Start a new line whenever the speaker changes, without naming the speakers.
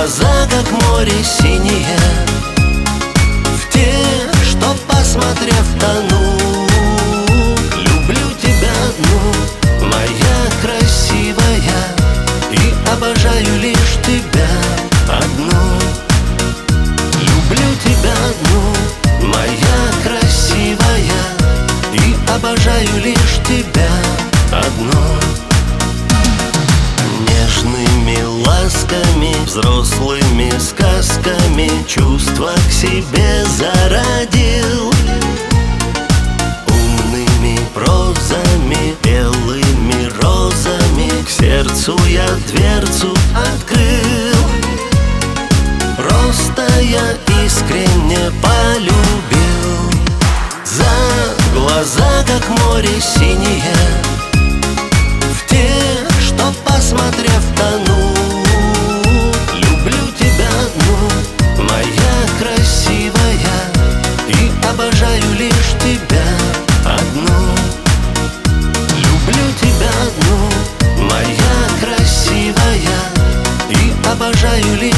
глаза, как море синее, в те, что, посмотрев, тону. Люблю тебя одну, моя красивая, и обожаю лишь тебя одну. Люблю тебя одну, моя красивая, и обожаю лишь тебя одну. Нежными ласками, взрослыми сказками чувства к себе зародил. Умными прозами, белыми розами к сердцу я дверцу открыл. Просто я искренне полюбил. За глаза, как море синее, в те, что, посмотрев, тону. Люблю тебя одну, моя красивая, и обожаю лишь тебя одну. Люблю тебя одну, моя красивая, и обожаю лишь